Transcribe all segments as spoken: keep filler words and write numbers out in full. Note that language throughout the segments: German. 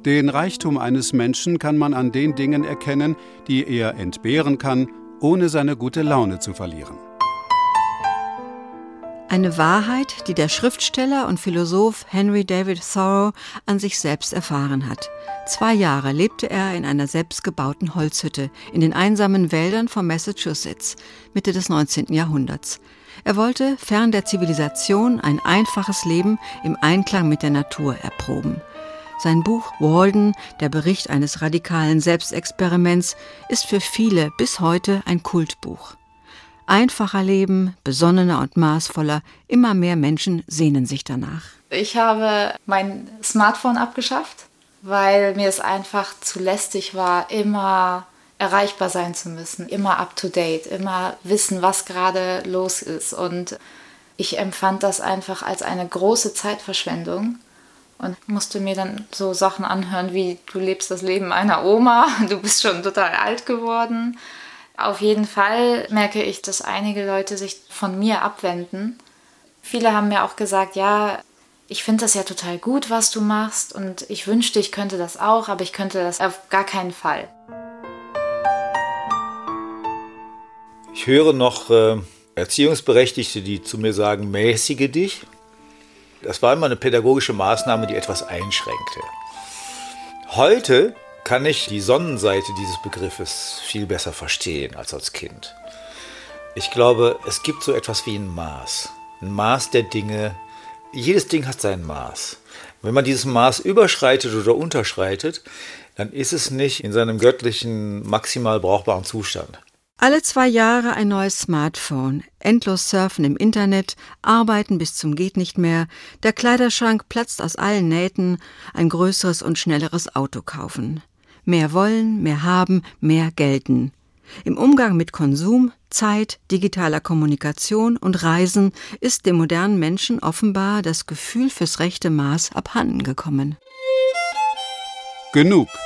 Den Reichtum eines Menschen kann man an den Dingen erkennen, die er entbehren kann, ohne seine gute Laune zu verlieren. Eine Wahrheit, die der Schriftsteller und Philosoph Henry David Thoreau an sich selbst erfahren hat. Zwei Jahre lebte er in einer selbstgebauten Holzhütte in den einsamen Wäldern von Massachusetts, Mitte des neunzehnten Jahrhunderts. Er wollte, fern der Zivilisation, ein einfaches Leben im Einklang mit der Natur erproben. Sein Buch Walden, der Bericht eines radikalen Selbstexperiments, ist für viele bis heute ein Kultbuch. Einfacher Leben, besonnener und maßvoller, immer mehr Menschen sehnen sich danach. Ich habe mein Smartphone abgeschafft, weil mir es einfach zu lästig war, immer erreichbar sein zu müssen, immer up to date, immer wissen, was gerade los ist. Und ich empfand das einfach als eine große Zeitverschwendung und musste mir dann so Sachen anhören wie: Du lebst das Leben einer Oma, du bist schon total alt geworden. Auf jeden Fall merke ich, dass einige Leute sich von mir abwenden. Viele haben mir auch gesagt, ja, ich finde das ja total gut, was du machst und ich wünschte, ich könnte das auch, aber ich könnte das auf gar keinen Fall. Ich höre noch äh, Erziehungsberechtigte, die zu mir sagen, mäßige dich. Das war immer eine pädagogische Maßnahme, die etwas einschränkte. Heute kann ich die Sonnenseite dieses Begriffes viel besser verstehen als als Kind. Ich glaube, es gibt so etwas wie ein Maß. Ein Maß der Dinge. Jedes Ding hat sein Maß. Wenn man dieses Maß überschreitet oder unterschreitet, dann ist es nicht in seinem göttlichen, maximal brauchbaren Zustand. Alle zwei Jahre ein neues Smartphone, endlos surfen im Internet, arbeiten bis zum geht nicht mehr, der Kleiderschrank platzt aus allen Nähten, ein größeres und schnelleres Auto kaufen. Mehr wollen, mehr haben, mehr gelten. Im Umgang mit Konsum, Zeit, digitaler Kommunikation und Reisen ist dem modernen Menschen offenbar das Gefühl fürs rechte Maß abhanden gekommen. Genug.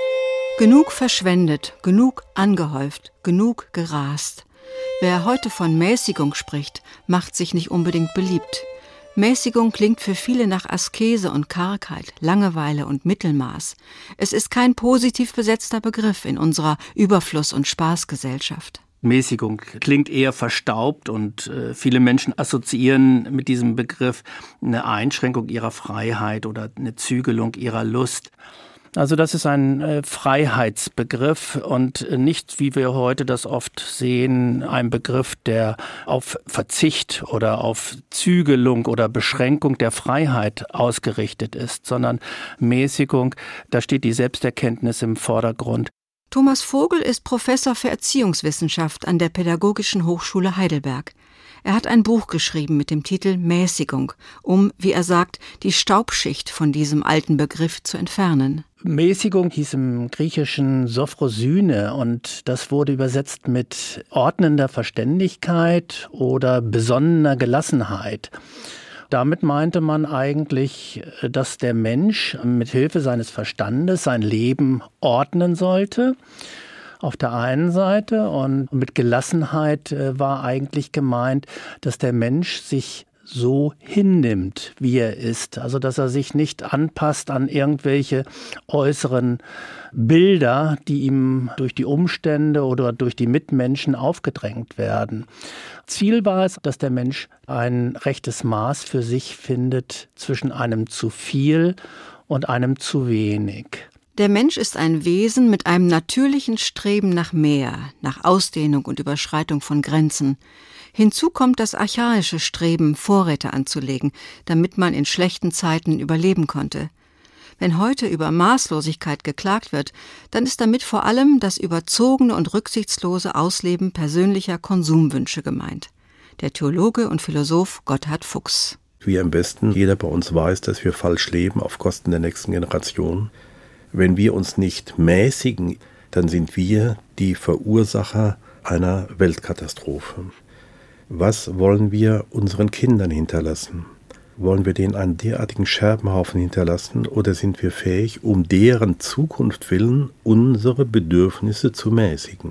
Genug verschwendet, genug angehäuft, genug gerast. Wer heute von Mäßigung spricht, macht sich nicht unbedingt beliebt. Mäßigung klingt für viele nach Askese und Kargheit, Langeweile und Mittelmaß. Es ist kein positiv besetzter Begriff in unserer Überfluss- und Spaßgesellschaft. Mäßigung klingt eher verstaubt und äh, viele Menschen assoziieren mit diesem Begriff eine Einschränkung ihrer Freiheit oder eine Zügelung ihrer Lust. Also das ist ein äh, Freiheitsbegriff und nicht, wie wir heute das oft sehen, ein Begriff, der auf Verzicht oder auf Zügelung oder Beschränkung der Freiheit ausgerichtet ist, sondern Mäßigung, da steht die Selbsterkenntnis im Vordergrund. Thomas Vogel ist Professor für Erziehungswissenschaft an der Pädagogischen Hochschule Heidelberg. Er hat ein Buch geschrieben mit dem Titel Mäßigung, um, wie er sagt, die Staubschicht von diesem alten Begriff zu entfernen. Mäßigung hieß im Griechischen Sophrosyne und das wurde übersetzt mit ordnender Verständigkeit oder besonnener Gelassenheit. Damit meinte man eigentlich, dass der Mensch mit Hilfe seines Verstandes sein Leben ordnen sollte. Auf der einen Seite, und mit Gelassenheit war eigentlich gemeint, dass der Mensch sich so hinnimmt, wie er ist. Also dass er sich nicht anpasst an irgendwelche äußeren Bilder, die ihm durch die Umstände oder durch die Mitmenschen aufgedrängt werden. Ziel war es, dass der Mensch ein rechtes Maß für sich findet zwischen einem zu viel und einem zu wenig. Der Mensch ist ein Wesen mit einem natürlichen Streben nach mehr, nach Ausdehnung und Überschreitung von Grenzen. Hinzu kommt das archaische Streben, Vorräte anzulegen, damit man in schlechten Zeiten überleben konnte. Wenn heute über Maßlosigkeit geklagt wird, dann ist damit vor allem das überzogene und rücksichtslose Ausleben persönlicher Konsumwünsche gemeint. Der Theologe und Philosoph Gotthard Fuchs. Wie am besten jeder bei uns weiß, dass wir falsch leben auf Kosten der nächsten Generation. Wenn wir uns nicht mäßigen, dann sind wir die Verursacher einer Weltkatastrophe. Was wollen wir unseren Kindern hinterlassen? Wollen wir denen einen derartigen Scherbenhaufen hinterlassen oder sind wir fähig, um deren Zukunft willen unsere Bedürfnisse zu mäßigen?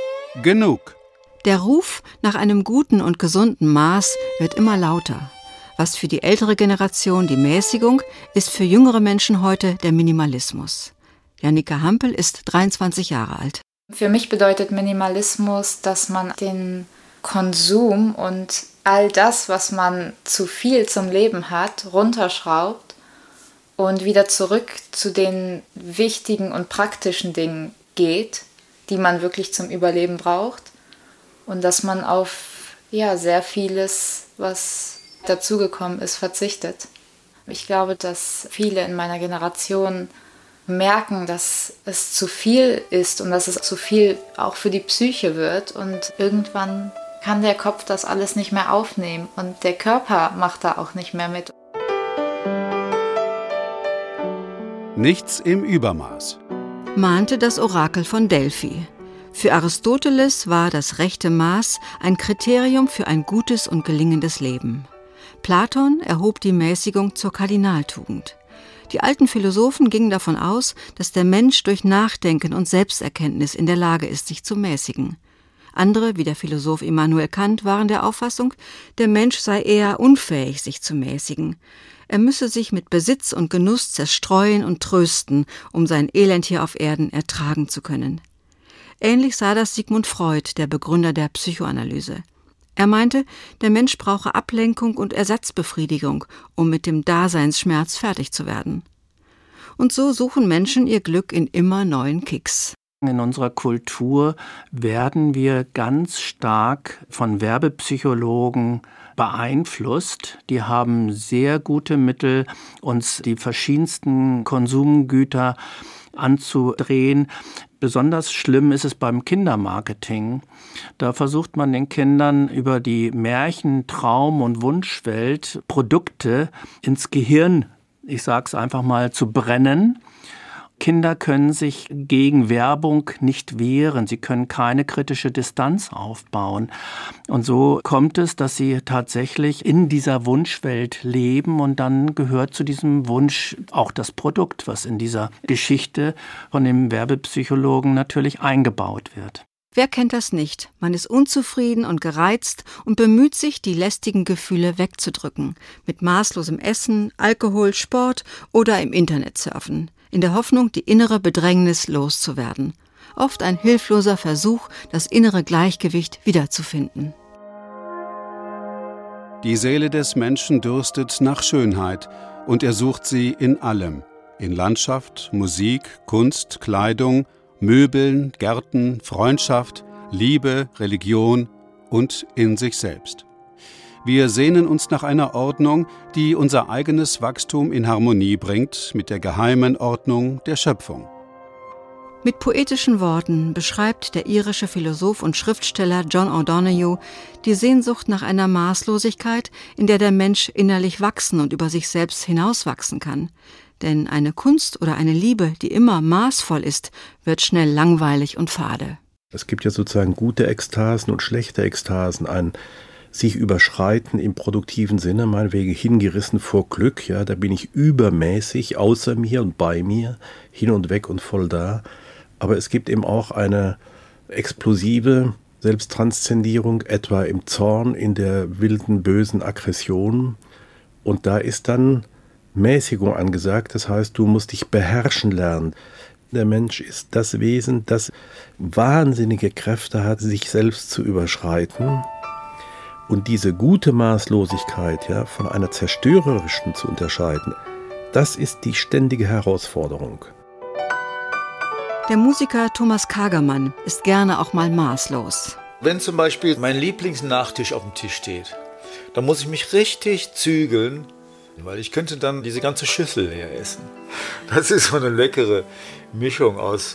Genug. Der Ruf nach einem guten und gesunden Maß wird immer lauter. Was für die ältere Generation die Mäßigung ist, für jüngere Menschen heute der Minimalismus. Jannika Hampel ist dreiundzwanzig Jahre alt. Für mich bedeutet Minimalismus, dass man den Konsum und all das, was man zu viel zum Leben hat, runterschraubt und wieder zurück zu den wichtigen und praktischen Dingen geht, die man wirklich zum Überleben braucht. Und dass man auf ja, sehr vieles, was dazugekommen ist, verzichtet. Ich glaube, dass viele in meiner Generation merken, dass es zu viel ist und dass es zu viel auch für die Psyche wird. Und irgendwann kann der Kopf das alles nicht mehr aufnehmen und der Körper macht da auch nicht mehr mit. Nichts im Übermaß, mahnte das Orakel von Delphi. Für Aristoteles war das rechte Maß ein Kriterium für ein gutes und gelingendes Leben. Platon erhob die Mäßigung zur Kardinaltugend. Die alten Philosophen gingen davon aus, dass der Mensch durch Nachdenken und Selbsterkenntnis in der Lage ist, sich zu mäßigen. Andere, wie der Philosoph Immanuel Kant, waren der Auffassung, der Mensch sei eher unfähig, sich zu mäßigen. Er müsse sich mit Besitz und Genuss zerstreuen und trösten, um sein Elend hier auf Erden ertragen zu können. Ähnlich sah das Sigmund Freud, der Begründer der Psychoanalyse. Er meinte, der Mensch brauche Ablenkung und Ersatzbefriedigung, um mit dem Daseinsschmerz fertig zu werden. Und so suchen Menschen ihr Glück in immer neuen Kicks. In unserer Kultur werden wir ganz stark von Werbepsychologen beeinflusst. Die haben sehr gute Mittel, uns die verschiedensten Konsumgüter anzudrehen. Besonders schlimm ist es beim Kindermarketing. Da versucht man den Kindern über die Märchen-, Traum- und Wunschwelt Produkte ins Gehirn, ich sag's einfach mal, zu brennen. Kinder können sich gegen Werbung nicht wehren, sie können keine kritische Distanz aufbauen. Und so kommt es, dass sie tatsächlich in dieser Wunschwelt leben und dann gehört zu diesem Wunsch auch das Produkt, was in dieser Geschichte von dem Werbepsychologen natürlich eingebaut wird. Wer kennt das nicht? Man ist unzufrieden und gereizt und bemüht sich, die lästigen Gefühle wegzudrücken. Mit maßlosem Essen, Alkohol, Sport oder im Internet surfen. In der Hoffnung, die innere Bedrängnis loszuwerden. Oft ein hilfloser Versuch, das innere Gleichgewicht wiederzufinden. Die Seele des Menschen dürstet nach Schönheit und er sucht sie in allem. In Landschaft, Musik, Kunst, Kleidung, Möbeln, Gärten, Freundschaft, Liebe, Religion und in sich selbst. Wir sehnen uns nach einer Ordnung, die unser eigenes Wachstum in Harmonie bringt mit der geheimen Ordnung der Schöpfung. Mit poetischen Worten beschreibt der irische Philosoph und Schriftsteller John O'Donoghue die Sehnsucht nach einer Maßlosigkeit, in der der Mensch innerlich wachsen und über sich selbst hinauswachsen kann. Denn eine Kunst oder eine Liebe, die immer maßvoll ist, wird schnell langweilig und fade. Es gibt ja sozusagen gute Ekstasen und schlechte Ekstasen, ein sich überschreiten im produktiven Sinne, meinetwegen hingerissen vor Glück, ja, da bin ich übermäßig außer mir und bei mir, hin und weg und voll da. Aber es gibt eben auch eine explosive Selbsttranszendierung, etwa im Zorn, in der wilden, bösen Aggression. Und da ist dann Mäßigung angesagt, das heißt, du musst dich beherrschen lernen. Der Mensch ist das Wesen, das wahnsinnige Kräfte hat, sich selbst zu überschreiten. Und diese gute Maßlosigkeit, ja, von einer zerstörerischen zu unterscheiden, das ist die ständige Herausforderung. Der Musiker Thomas Kagermann ist gerne auch mal maßlos. Wenn zum Beispiel mein Lieblingsnachtisch auf dem Tisch steht, dann muss ich mich richtig zügeln, weil ich könnte dann diese ganze Schüssel leer essen. Das ist so eine leckere Mischung aus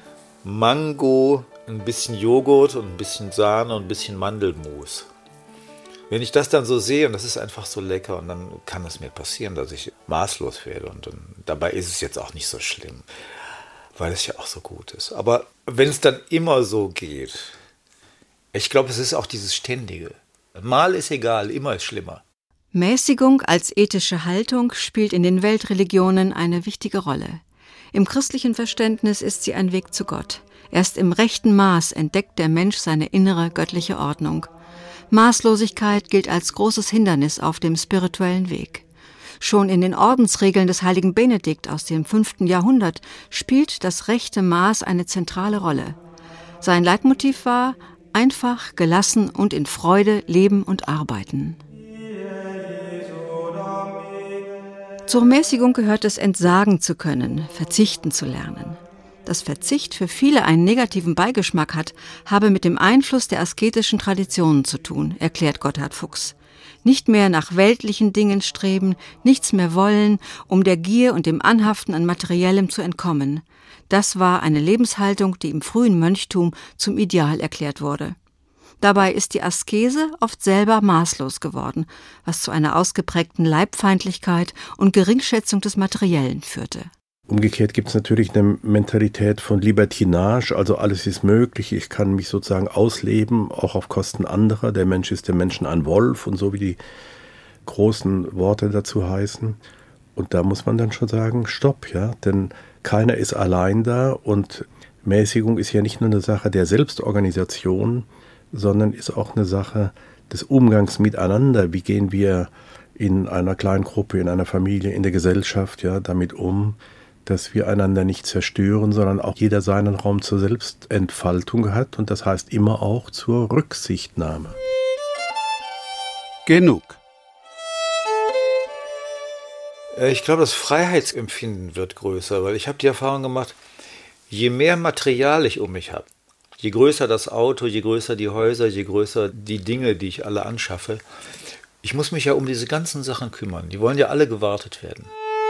Mango, ein bisschen Joghurt und ein bisschen Sahne und ein bisschen Mandelmus. Wenn ich das dann so sehe, und das ist einfach so lecker, und dann kann es mir passieren, dass ich maßlos werde. Und dann, dabei ist es jetzt auch nicht so schlimm, weil es ja auch so gut ist. Aber wenn es dann immer so geht, ich glaube, es ist auch dieses Ständige. Mal ist egal, immer ist schlimmer. Mäßigung als ethische Haltung spielt in den Weltreligionen eine wichtige Rolle. Im christlichen Verständnis ist sie ein Weg zu Gott. Erst im rechten Maß entdeckt der Mensch seine innere göttliche Ordnung. Maßlosigkeit gilt als großes Hindernis auf dem spirituellen Weg. Schon in den Ordensregeln des heiligen Benedikt aus dem fünften Jahrhundert spielt das rechte Maß eine zentrale Rolle. Sein Leitmotiv war: einfach, gelassen und in Freude leben und arbeiten. Zur Mäßigung gehört es, entsagen zu können, verzichten zu lernen. Dass Verzicht für viele einen negativen Beigeschmack hat, habe mit dem Einfluss der asketischen Traditionen zu tun, erklärt Gotthard Fuchs. Nicht mehr nach weltlichen Dingen streben, nichts mehr wollen, um der Gier und dem Anhaften an Materiellem zu entkommen. Das war eine Lebenshaltung, die im frühen Mönchtum zum Ideal erklärt wurde. Dabei ist die Askese oft selber maßlos geworden, was zu einer ausgeprägten Leibfeindlichkeit und Geringschätzung des Materiellen führte. Umgekehrt gibt es natürlich eine Mentalität von Libertinage, also alles ist möglich, ich kann mich sozusagen ausleben, auch auf Kosten anderer. Der Mensch ist dem Menschen ein Wolf und so wie die großen Worte dazu heißen. Und da muss man dann schon sagen, stopp, ja, denn keiner ist allein da und Mäßigung ist ja nicht nur eine Sache der Selbstorganisation, sondern ist auch eine Sache des Umgangs miteinander. Wie gehen wir in einer kleinen Gruppe, in einer Familie, in der Gesellschaft ja, damit um, dass wir einander nicht zerstören, sondern auch jeder seinen Raum zur Selbstentfaltung hat und das heißt immer auch zur Rücksichtnahme. Genug. Ich glaube, das Freiheitsempfinden wird größer, weil ich habe die Erfahrung gemacht, je mehr Material ich um mich habe, je größer das Auto, je größer die Häuser, je größer die Dinge, die ich alle anschaffe, ich muss mich ja um diese ganzen Sachen kümmern. Die wollen ja alle gewartet werden.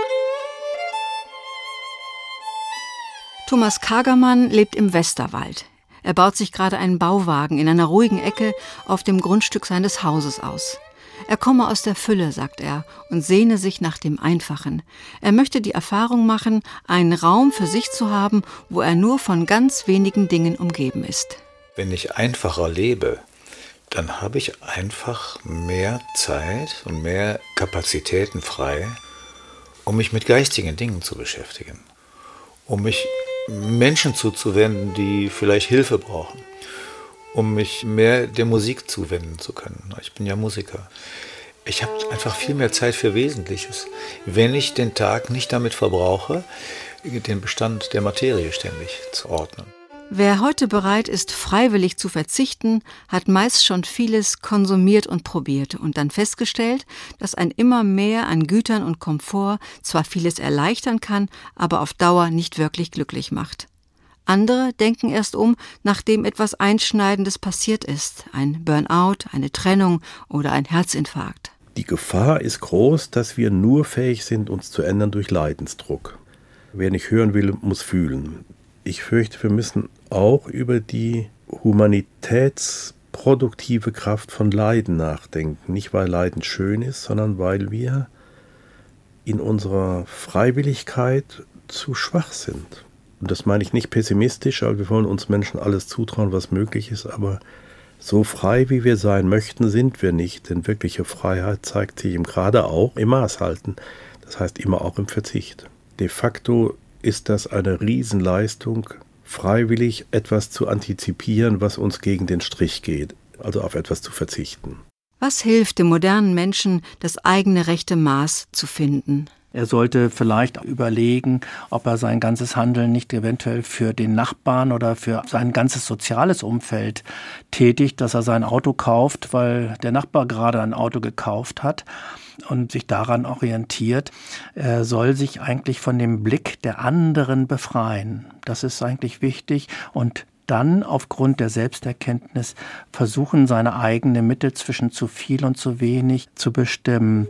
Thomas Kagermann lebt im Westerwald. Er baut sich gerade einen Bauwagen in einer ruhigen Ecke auf dem Grundstück seines Hauses aus. Er komme aus der Fülle, sagt er, und sehne sich nach dem Einfachen. Er möchte die Erfahrung machen, einen Raum für sich zu haben, wo er nur von ganz wenigen Dingen umgeben ist. Wenn ich einfacher lebe, dann habe ich einfach mehr Zeit und mehr Kapazitäten frei, um mich mit geistigen Dingen zu beschäftigen, um mich Menschen zuzuwenden, die vielleicht Hilfe brauchen, um mich mehr der Musik zuwenden zu können. Ich bin ja Musiker. Ich habe einfach viel mehr Zeit für Wesentliches, wenn ich den Tag nicht damit verbrauche, den Bestand der Materie ständig zu ordnen. Wer heute bereit ist, freiwillig zu verzichten, hat meist schon vieles konsumiert und probiert und dann festgestellt, dass ein immer mehr an Gütern und Komfort zwar vieles erleichtern kann, aber auf Dauer nicht wirklich glücklich macht. Andere denken erst um, nachdem etwas Einschneidendes passiert ist, ein Burnout, eine Trennung oder ein Herzinfarkt. Die Gefahr ist groß, dass wir nur fähig sind, uns zu ändern durch Leidensdruck. Wer nicht hören will, muss fühlen. Ich fürchte, wir müssen auch über die humanitätsproduktive Kraft von Leiden nachdenken. Nicht, weil Leiden schön ist, sondern weil wir in unserer Freiwilligkeit zu schwach sind. Und das meine ich nicht pessimistisch, aber wir wollen uns Menschen alles zutrauen, was möglich ist. Aber so frei, wie wir sein möchten, sind wir nicht. Denn wirkliche Freiheit zeigt sich eben gerade auch im Maßhalten. Das heißt immer auch im Verzicht. De facto ist das eine Riesenleistung, freiwillig etwas zu antizipieren, was uns gegen den Strich geht, also auf etwas zu verzichten. Was hilft dem modernen Menschen, das eigene rechte Maß zu finden? Er sollte vielleicht überlegen, ob er sein ganzes Handeln nicht eventuell für den Nachbarn oder für sein ganzes soziales Umfeld tätigt, dass er sein Auto kauft, weil der Nachbar gerade ein Auto gekauft hat und sich daran orientiert. Er soll sich eigentlich von dem Blick der anderen befreien. Das ist eigentlich wichtig und dann aufgrund der Selbsterkenntnis versuchen, seine eigene Mitte zwischen zu viel und zu wenig zu bestimmen.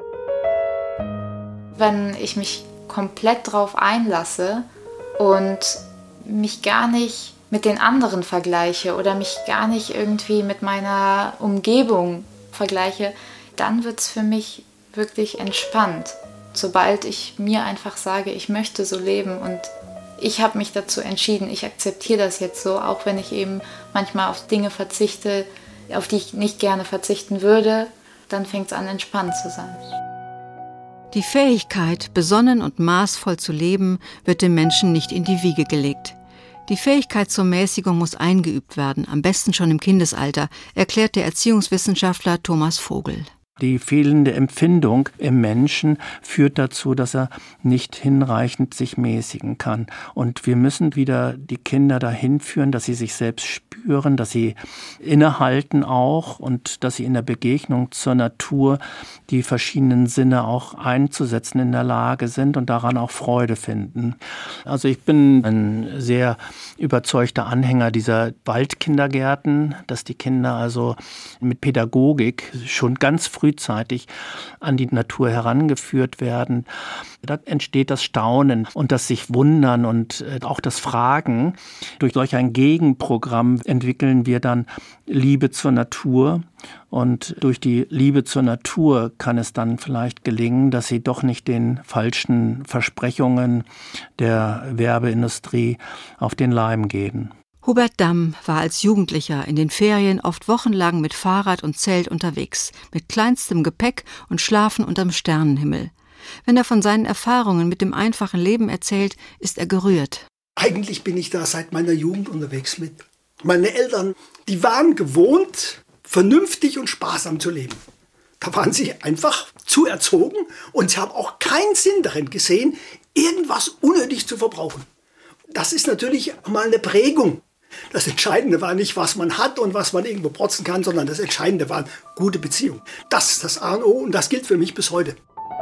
Wenn ich mich komplett drauf einlasse und mich gar nicht mit den anderen vergleiche oder mich gar nicht irgendwie mit meiner Umgebung vergleiche, dann wird es für mich wirklich entspannt. Sobald ich mir einfach sage, ich möchte so leben und ich habe mich dazu entschieden, ich akzeptiere das jetzt so, auch wenn ich eben manchmal auf Dinge verzichte, auf die ich nicht gerne verzichten würde, dann fängt es an, entspannt zu sein. Die Fähigkeit, besonnen und maßvoll zu leben, wird dem Menschen nicht in die Wiege gelegt. Die Fähigkeit zur Mäßigung muss eingeübt werden, am besten schon im Kindesalter, erklärt der Erziehungswissenschaftler Thomas Vogel. Die fehlende Empfindung im Menschen führt dazu, dass er nicht hinreichend sich mäßigen kann. Und wir müssen wieder die Kinder dahin führen, dass sie sich selbst spüren, dass sie innehalten auch und dass sie in der Begegnung zur Natur die verschiedenen Sinne auch einzusetzen in der Lage sind und daran auch Freude finden. Also ich bin ein sehr überzeugter Anhänger dieser Waldkindergärten, dass die Kinder also mit Pädagogik schon ganz frühzeitig an die Natur herangeführt werden. Da entsteht das Staunen und das sich wundern und auch das Fragen. Durch solch ein Gegenprogramm entwickeln wir dann Liebe zur Natur. Und durch die Liebe zur Natur kann es dann vielleicht gelingen, dass sie doch nicht den falschen Versprechungen der Werbeindustrie auf den Leim gehen. Hubert Damm war als Jugendlicher in den Ferien oft wochenlang mit Fahrrad und Zelt unterwegs, mit kleinstem Gepäck und Schlafen unterm Sternenhimmel. Wenn er von seinen Erfahrungen mit dem einfachen Leben erzählt, ist er gerührt. Eigentlich bin ich da seit meiner Jugend unterwegs mit. Meine Eltern, die waren gewohnt, vernünftig und sparsam zu leben. Da waren sie einfach zu erzogen und sie haben auch keinen Sinn darin gesehen, irgendwas unnötig zu verbrauchen. Das ist natürlich mal eine Prägung. Das Entscheidende war nicht, was man hat und was man irgendwo protzen kann, sondern das Entscheidende waren gute Beziehungen. Das ist das A und O und das gilt für mich bis heute.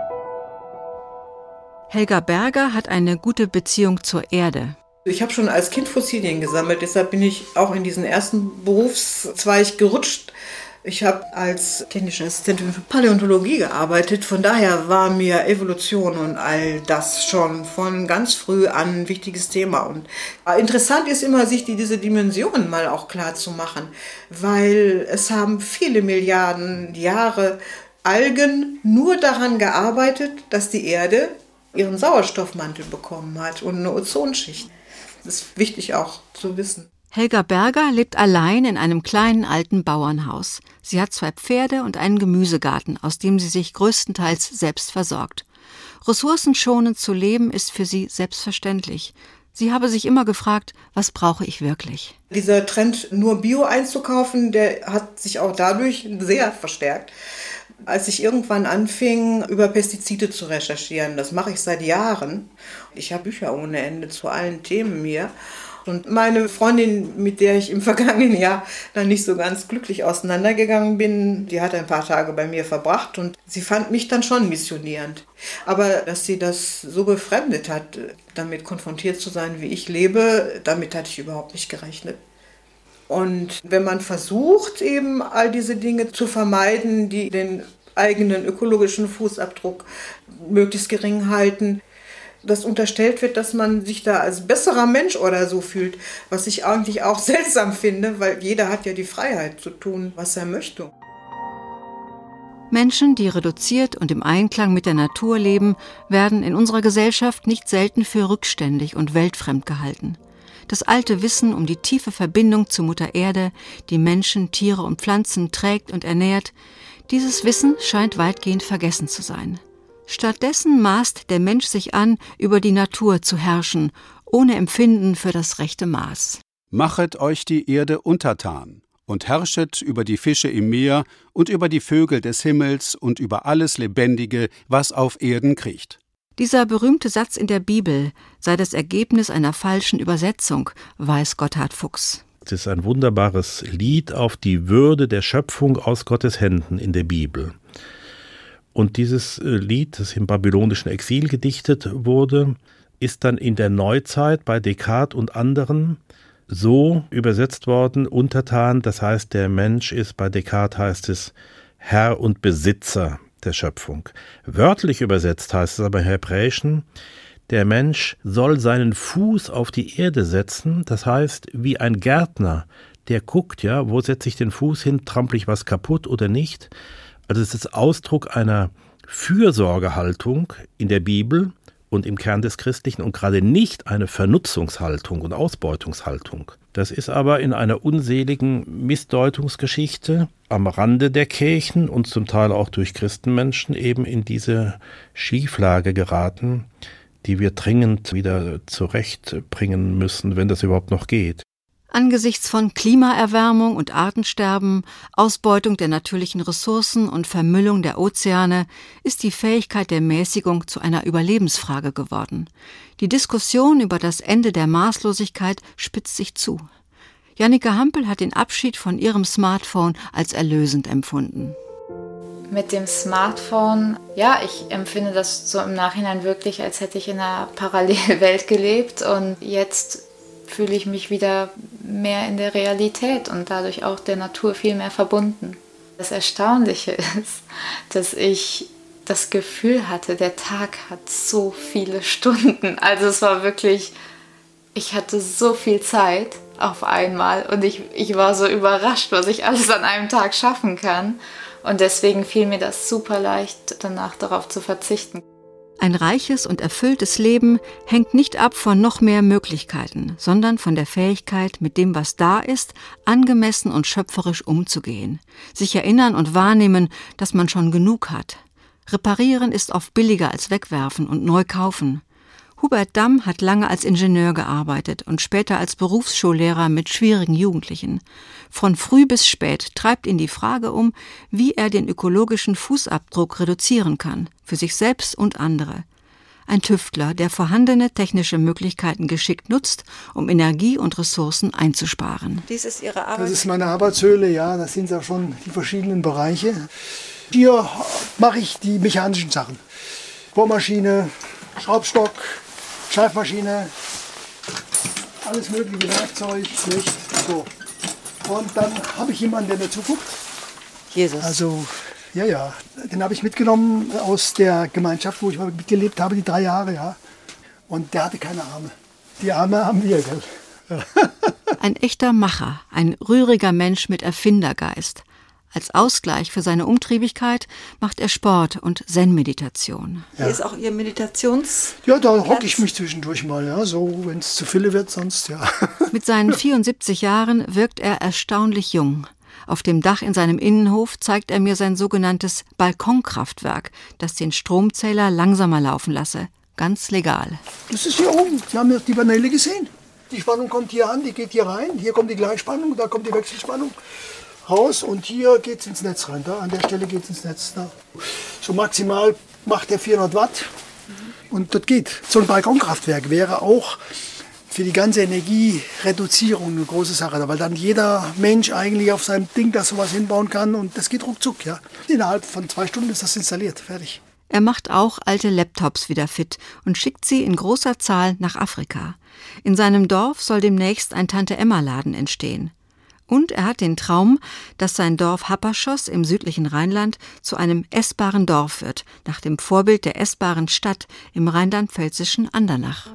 Helga Berger hat eine gute Beziehung zur Erde. Ich habe schon als Kind Fossilien gesammelt, deshalb bin ich auch in diesen ersten Berufszweig gerutscht. Ich habe als technische Assistentin für Paläontologie gearbeitet, von daher war mir Evolution und all das schon von ganz früh an ein wichtiges Thema. Und interessant ist immer, sich diese Dimensionen mal auch klar zu machen, weil es haben viele Milliarden Jahre Algen nur daran gearbeitet, dass die Erde ihren Sauerstoffmantel bekommen hat und eine Ozonschicht. Das ist wichtig auch zu wissen. Helga Berger lebt allein in einem kleinen alten Bauernhaus. Sie hat zwei Pferde und einen Gemüsegarten, aus dem sie sich größtenteils selbst versorgt. Ressourcenschonend zu leben ist für sie selbstverständlich. Sie habe sich immer gefragt, was brauche ich wirklich? Dieser Trend, nur Bio einzukaufen, der hat sich auch dadurch sehr verstärkt. Als ich irgendwann anfing, über Pestizide zu recherchieren, das mache ich seit Jahren. Ich habe Bücher ohne Ende zu allen Themen hier. Und meine Freundin, mit der ich im vergangenen Jahr dann nicht so ganz glücklich auseinandergegangen bin, die hat ein paar Tage bei mir verbracht und sie fand mich dann schon missionierend. Aber dass sie das so befremdet hat, damit konfrontiert zu sein, wie ich lebe, damit hatte ich überhaupt nicht gerechnet. Und wenn man versucht, eben all diese Dinge zu vermeiden, die den eigenen ökologischen Fußabdruck möglichst gering halten, dass unterstellt wird, dass man sich da als besserer Mensch oder so fühlt, was ich eigentlich auch seltsam finde, weil jeder hat ja die Freiheit zu tun, was er möchte. Menschen, die reduziert und im Einklang mit der Natur leben, werden in unserer Gesellschaft nicht selten für rückständig und weltfremd gehalten. Das alte Wissen um die tiefe Verbindung zur Mutter Erde, die Menschen, Tiere und Pflanzen trägt und ernährt, dieses Wissen scheint weitgehend vergessen zu sein. Stattdessen maßt der Mensch sich an, über die Natur zu herrschen, ohne Empfinden für das rechte Maß. Machet euch die Erde untertan und herrschet über die Fische im Meer und über die Vögel des Himmels und über alles Lebendige, was auf Erden kriecht. Dieser berühmte Satz in der Bibel sei das Ergebnis einer falschen Übersetzung, weiß Gotthard Fuchs. Es ist ein wunderbares Lied auf die Würde der Schöpfung aus Gottes Händen in der Bibel. Und dieses Lied, das im babylonischen Exil gedichtet wurde, ist dann in der Neuzeit bei Descartes und anderen so übersetzt worden, untertan, das heißt, der Mensch ist, bei Descartes heißt es, Herr und Besitzer der Schöpfung. Wörtlich übersetzt heißt es aber im Hebräischen, der Mensch soll seinen Fuß auf die Erde setzen, das heißt, wie ein Gärtner, der guckt, ja, wo setze ich den Fuß hin, trampel ich was kaputt oder nicht. Also es ist Ausdruck einer Fürsorgehaltung in der Bibel und im Kern des Christlichen und gerade nicht eine Vernutzungshaltung und Ausbeutungshaltung. Das ist aber in einer unseligen Missdeutungsgeschichte am Rande der Kirchen und zum Teil auch durch Christenmenschen eben in diese Schieflage geraten, die wir dringend wieder zurechtbringen müssen, wenn das überhaupt noch geht. Angesichts von Klimaerwärmung und Artensterben, Ausbeutung der natürlichen Ressourcen und Vermüllung der Ozeane ist die Fähigkeit der Mäßigung zu einer Überlebensfrage geworden. Die Diskussion über das Ende der Maßlosigkeit spitzt sich zu. Jannike Hampel hat den Abschied von ihrem Smartphone als erlösend empfunden. Mit dem Smartphone, ja, ich empfinde das so im Nachhinein wirklich, als hätte ich in einer Parallelwelt gelebt und jetzt fühle ich mich wieder mehr in der Realität und dadurch auch der Natur viel mehr verbunden. Das Erstaunliche ist, dass ich das Gefühl hatte, der Tag hat so viele Stunden. Also es war wirklich, ich hatte so viel Zeit auf einmal und ich, ich war so überrascht, was ich alles an einem Tag schaffen kann. Und deswegen fiel mir das super leicht, danach darauf zu verzichten. Ein reiches und erfülltes Leben hängt nicht ab von noch mehr Möglichkeiten, sondern von der Fähigkeit, mit dem, was da ist, angemessen und schöpferisch umzugehen. Sich erinnern und wahrnehmen, dass man schon genug hat. Reparieren ist oft billiger als wegwerfen und neu kaufen. Hubert Damm hat lange als Ingenieur gearbeitet und später als Berufsschullehrer mit schwierigen Jugendlichen. Von früh bis spät treibt ihn die Frage um, wie er den ökologischen Fußabdruck reduzieren kann, für sich selbst und andere. Ein Tüftler, der vorhandene technische Möglichkeiten geschickt nutzt, um Energie und Ressourcen einzusparen. Dies ist Ihre Arbeit? Das ist meine Arbeitshöhle, ja, das sind ja schon die verschiedenen Bereiche. Hier mache ich die mechanischen Sachen. Bohrmaschine, Schraubstock, Schleifmaschine, alles mögliche Werkzeug, Licht, so. Und dann habe ich jemanden, der mir zuguckt. Jesus. Also, ja, ja, den habe ich mitgenommen aus der Gemeinschaft, wo ich mitgelebt habe, die drei Jahre, ja. Und der hatte keine Arme. Die Arme haben wir, gell? Ja. Ein echter Macher, ein rühriger Mensch mit Erfindergeist. Als Ausgleich für seine Umtriebigkeit macht er Sport und Zen-Meditation. Ja. Hier ist auch Ihr Meditations... Ja, da hocke ich mich zwischendurch mal, ja, so, wenn es zu viele wird, sonst, ja. Mit seinen vierundsiebzig Jahren wirkt er erstaunlich jung. Auf dem Dach in seinem Innenhof zeigt er mir sein sogenanntes Balkonkraftwerk, das den Stromzähler langsamer laufen lasse. Ganz legal. Das ist hier oben. Sie haben ja die Paneele gesehen. Die Spannung kommt hier an, die geht hier rein. Hier kommt die Gleichspannung, da kommt die Wechselspannung raus und hier geht es ins Netz rein. Da an der Stelle geht es ins Netz. Da. So maximal macht er vierhundert Watt und das geht. So ein Balkonkraftwerk wäre auch für die ganze Energiereduzierung eine große Sache, weil dann jeder Mensch eigentlich auf seinem Ding da sowas hinbauen kann und das geht ruckzuck. Ja. Innerhalb von zwei Stunden ist das installiert, fertig. Er macht auch alte Laptops wieder fit und schickt sie in großer Zahl nach Afrika. In seinem Dorf soll demnächst ein Tante-Emma-Laden entstehen. Und er hat den Traum, dass sein Dorf Happerschoss im südlichen Rheinland zu einem essbaren Dorf wird, nach dem Vorbild der essbaren Stadt im rheinland-pfälzischen Andernach.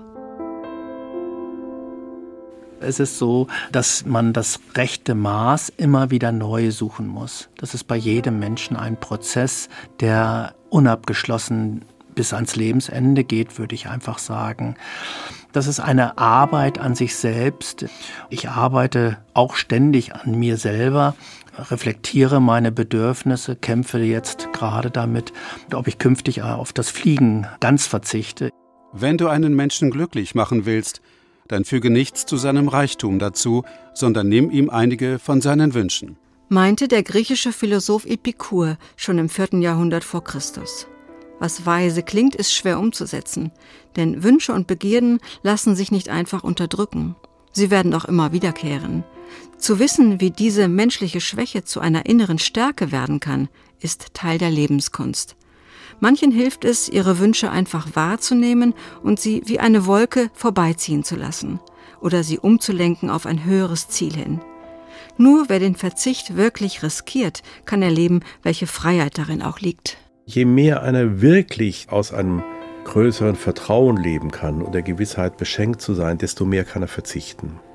Es ist so, dass man das rechte Maß immer wieder neu suchen muss. Das ist bei jedem Menschen ein Prozess, der unabgeschlossen bis ans Lebensende geht, würde ich einfach sagen. Das ist eine Arbeit an sich selbst. Ich arbeite auch ständig an mir selber, reflektiere meine Bedürfnisse, kämpfe jetzt gerade damit, ob ich künftig auf das Fliegen ganz verzichte. Wenn du einen Menschen glücklich machen willst, dann füge nichts zu seinem Reichtum dazu, sondern nimm ihm einige von seinen Wünschen. Meinte der griechische Philosoph Epikur schon im vierten Jahrhundert vor Christus. Was weise klingt, ist schwer umzusetzen, denn Wünsche und Begierden lassen sich nicht einfach unterdrücken. Sie werden auch immer wiederkehren. Zu wissen, wie diese menschliche Schwäche zu einer inneren Stärke werden kann, ist Teil der Lebenskunst. Manchen hilft es, ihre Wünsche einfach wahrzunehmen und sie wie eine Wolke vorbeiziehen zu lassen oder sie umzulenken auf ein höheres Ziel hin. Nur wer den Verzicht wirklich riskiert, kann erleben, welche Freiheit darin auch liegt. Je mehr einer wirklich aus einem größeren Vertrauen leben kann und der Gewissheit beschenkt zu sein, desto mehr kann er verzichten.